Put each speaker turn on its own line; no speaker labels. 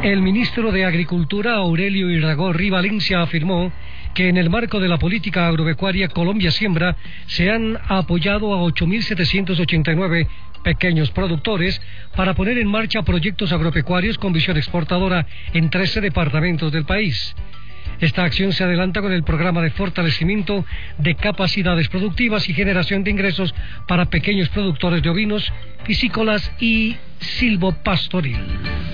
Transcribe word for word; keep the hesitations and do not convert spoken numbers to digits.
El ministro de Agricultura, Aurelio Iragorri Valencia, afirmó que en el marco de la política agropecuaria Colombia Siembra se han apoyado a ocho mil setecientos ochenta y nueve pequeños productores para poner en marcha proyectos agropecuarios con visión exportadora en trece departamentos del país. Esta acción se adelanta con el programa de fortalecimiento de capacidades productivas y generación de ingresos para pequeños productores de ovinos, piscícolas y silvopastoril.